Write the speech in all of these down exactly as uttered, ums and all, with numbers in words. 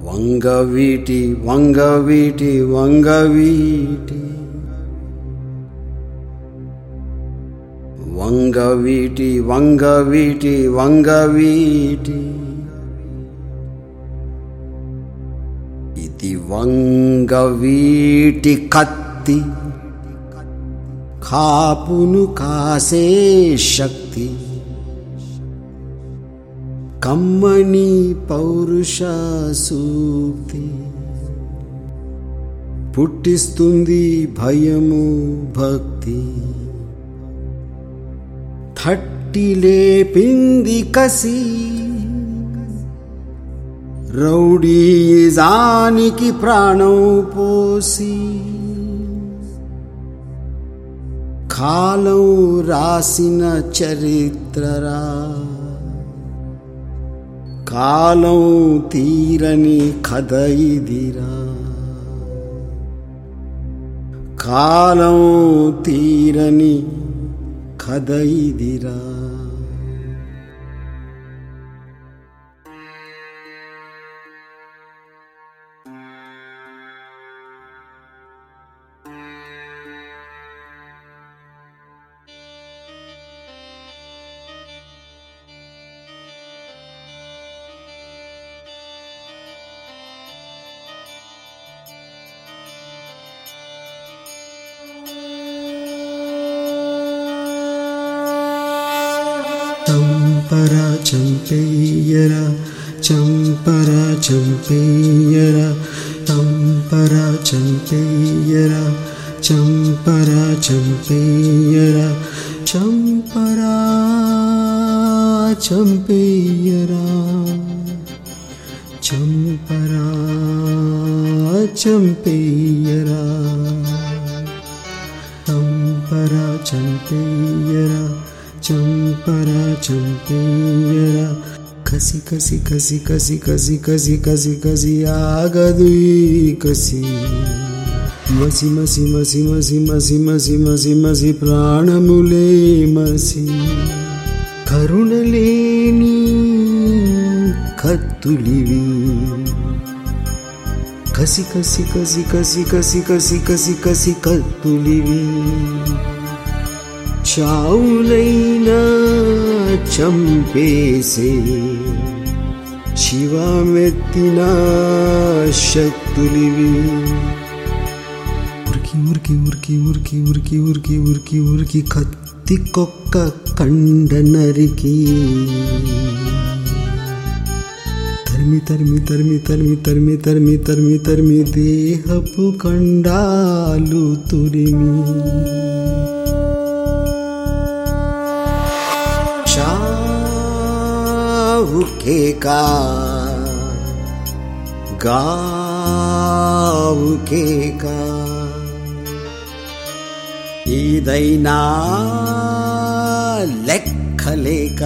వంగవీటి వంగవీటి వంగవీటి వంగవీటి వంగవీటి వంగవీటి ఇది వంగవీటి కత్తి, కాపును కాసే శక్తి, కమ్మని పౌరుష సూక్తి, పుట్టిస్తుంది భయము భక్తి, తట్టి లేపింది కసి, రౌడీజానికి ప్రాణం పోసి, కాలం రాసిన చరిత్రరా, కాలం తీరని కథ ఇదిరా, కాలం తీరని కథ ఇదిరా. చంపరా చంపేయరా, చంపరా చంపేయరా, చంపరా చంపేయరా, చంపరా చంపేయరా, చంపరా చంపేయరా, చంపరా చంపేయరా, చంపరా చంపేయరా, చంపరా చంపేయరా. కసి కసి కసి కసి కసి కసి కసి కసి ఆగదు ఈ కసి, మసి మసి మసి మసి మసి మసి మసి మసి ప్రాణములే మసి, కరుణలేని కత్తులివి, కసి కసి కసి కసి కసి కసి కసి కసి కత్తులివి, చావులైనా చంపేసే శివమెత్తిన శక్తులివి, ఉరికి ఉరికి ఉరికి ఉరికి ఉరికి ఉరికి ఉరికి ఉరికి కత్తి కొక్క కండ నరికి, తరిమి తరిమి తరిమి తరిమి తరిమి తరిమి తరిమి తరిమి దేహపు కండాలు తురిమి, చావు కేకా గావు కేకా, ఏదైనా లెక్కలేక,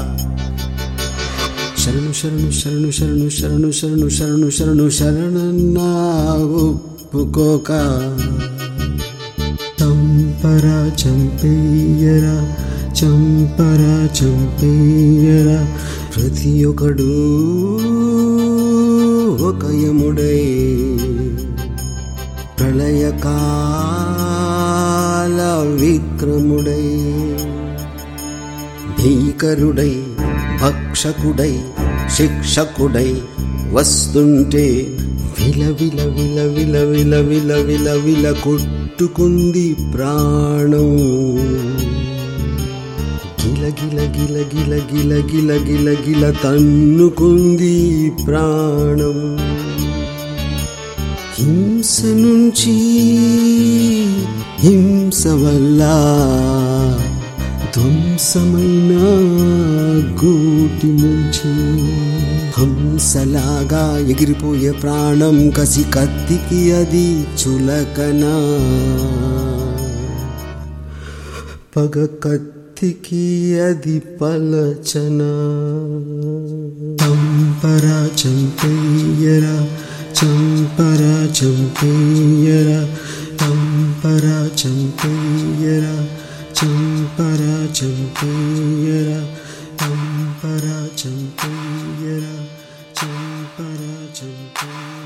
శరణు శరణు శరణు శరణు శరణు శరణు శరణు శరణు శరణన్నా ఒప్పుకోక, చంపరా చంపేయరా, చంపరా చంపేయరా. ప్రతి ఒక్కడు ఒక యముడై, ప్రళయకాల విక్రముడై, భీకరుడై భక్షకుడై శిక్షకుడై వస్తుంటే, విల విల విల విల విల విల విల విల కొట్టుకుంది ప్రాణం, గిల గిల గిల గిల గిల గిల గిల గిల తన్నుకుంది ప్రాణం. హింస నుంచి హింస వల్ల ధ్వంసమైన గూటి నుంచి, హంసలాగా ఎగిరిపోయే ప్రాణం కసి కత్తికి అది చులకనా, పగ కత్తికి అది పలచనా. చంపరా చంపేయరా, చంపరా చంపేయరా, చంపరా చంపేయరా, చంపరా చంపేయరా, చంపరా చంపేయరా, చంప పరాచంప